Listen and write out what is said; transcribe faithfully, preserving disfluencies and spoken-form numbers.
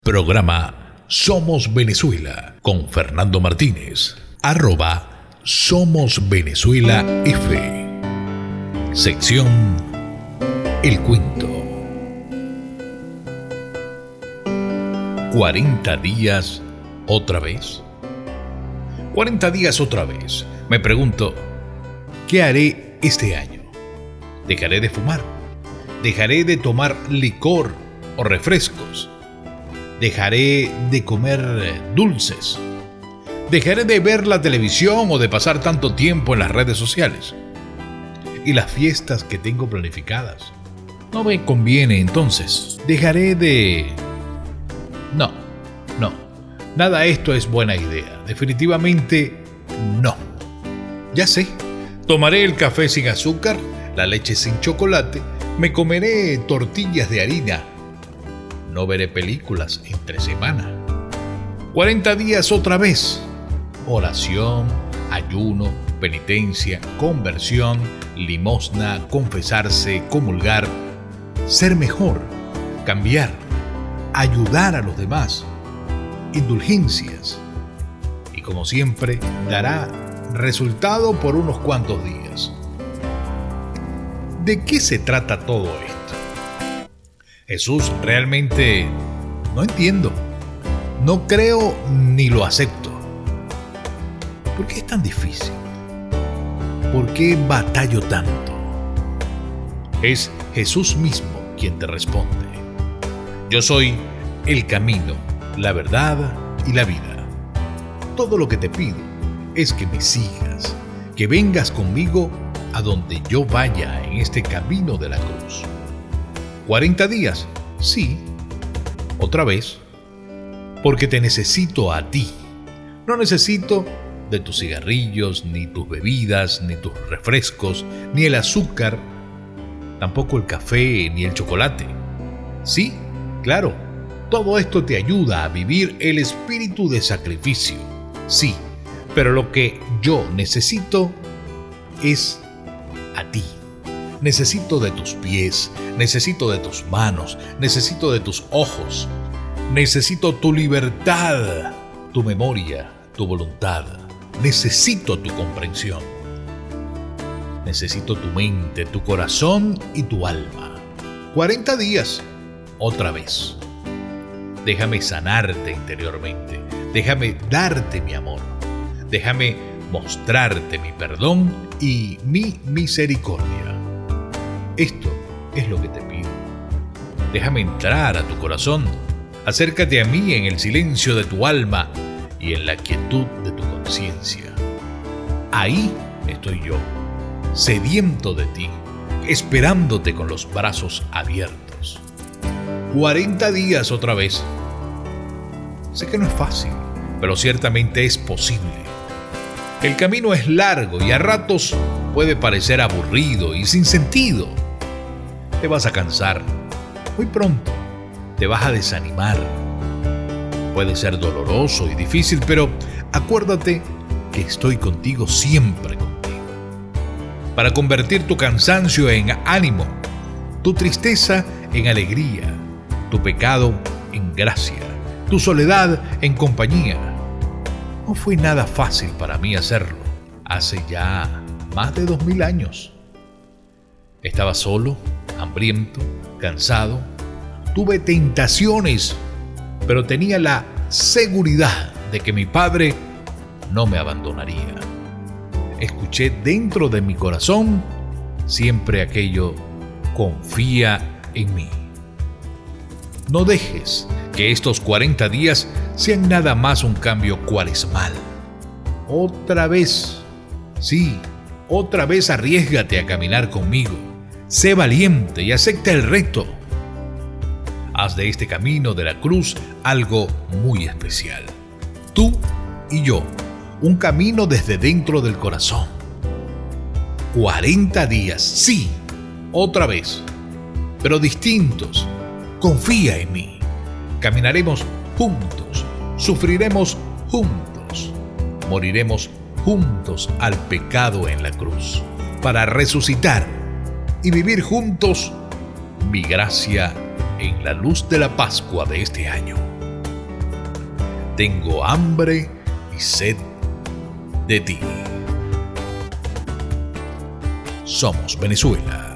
Programa Somos Venezuela con Fernando Martínez. Arroba Somos Venezuela F. Sección El Cuento. cuarenta días otra vez. cuarenta días otra vez. Me pregunto, ¿qué haré este año? ¿Dejaré de fumar? ¿Dejaré de tomar licor o refrescos? ¿Dejaré de comer dulces? ¿Dejaré de ver la televisión o de pasar tanto tiempo en las redes sociales? ¿Y las fiestas que tengo planificadas? ¿No me conviene entonces? ¿Dejaré de...? No, no. Nada de esto es buena idea. Definitivamente no. Ya sé. Tomaré el café sin azúcar, la leche sin chocolate, me comeré tortillas de harina. No veré películas entre semana. cuarenta días otra vez. Oración, ayuno, penitencia, conversión, limosna, confesarse, comulgar, ser mejor, cambiar, ayudar a los demás, indulgencias. Y como siempre, dará resultado por unos cuantos días. ¿De qué se trata todo esto? Jesús, realmente no entiendo. No creo ni lo acepto. ¿Por qué es tan difícil? ¿Por qué batallo tanto? Es Jesús mismo quien te responde. Yo soy el camino, la verdad y la vida. Todo lo que te pido es que me sigas, que vengas conmigo a donde yo vaya en este camino de la cruz. cuarenta días, sí, otra vez, porque te necesito a ti. No necesito de tus cigarrillos, ni tus bebidas, ni tus refrescos, ni el azúcar, tampoco el café, ni el chocolate. Sí, claro, todo esto te ayuda a vivir el espíritu de sacrificio, sí, pero lo que yo necesito es a ti. Necesito de tus pies, necesito de tus manos, necesito de tus ojos, necesito tu libertad, tu memoria, tu voluntad, necesito tu comprensión, necesito tu mente, tu corazón y tu alma. cuarenta días, otra vez. Déjame sanarte interiormente, déjame darte mi amor, déjame mostrarte mi perdón y mi misericordia. Esto es lo que te pido. Déjame entrar a tu corazón. Acércate a mí en el silencio de tu alma y en la quietud de tu conciencia. Ahí estoy yo, sediento de ti, esperándote con los brazos abiertos. cuarenta días otra vez. Sé que no es fácil, pero ciertamente es posible. El camino es largo y a ratos puede parecer aburrido y sin sentido. Te vas a cansar. Muy pronto te vas a desanimar. Puede ser doloroso y difícil, pero acuérdate que estoy contigo, siempre contigo. Para convertir tu cansancio en ánimo, tu tristeza en alegría, tu pecado en gracia, tu soledad en compañía. No fue nada fácil para mí hacerlo hace ya más de dos mil años. Estaba solo, hambriento, cansado. Tuve tentaciones, pero tenía la seguridad de que mi Padre no me abandonaría. Escuché dentro de mi corazón siempre aquello: confía en mí. No dejes que estos cuarenta días sean nada más un cambio cuaresmal. Otra vez, sí, otra vez arriésgate a caminar conmigo. Sé valiente y acepta el reto. Haz de este camino de la cruz algo muy especial. Tú y yo, un camino desde dentro del corazón. cuarenta días, sí, otra vez, pero distintos. Confía en mí. Caminaremos juntos, sufriremos juntos, moriremos juntos al pecado en la cruz, para resucitar y vivir juntos mi gracia en la luz de la Pascua de este año. tengo hambre y sed de ti. Somos Venezuela.